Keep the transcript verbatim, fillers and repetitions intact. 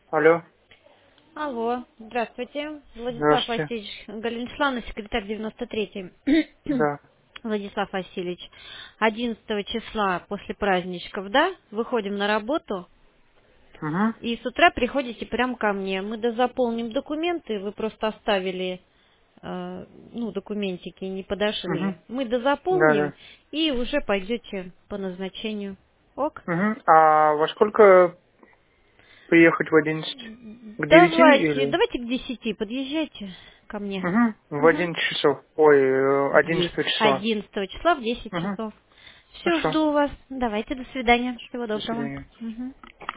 Алло, Алло, здравствуйте. Владислав здравствуйте. Васильевич, Галина Вячеславовна, секретарь девяносто третий. Да. Владислав Васильевич, одиннадцатого числа после праздничков, да, выходим на работу, Угу. и с утра приходите прямо ко мне. Мы дозаполним документы, вы просто оставили, э, ну, документики, не Угу. подошли. Мы Да, дозаполним, да. и уже пойдете по назначению. Ок? Угу. А во сколько приехать в одиннадцать? К девяти Давайте, или? давайте к десяти подъезжайте ко мне. Угу. В Мгм. одиннадцать часов. Ой, э, В десять. одиннадцатого числа. одиннадцатого числа в десять Угу. часов. Все, Хорошо. жду вас. Давайте, до свидания. Всего До доброго. свидания. Мгм.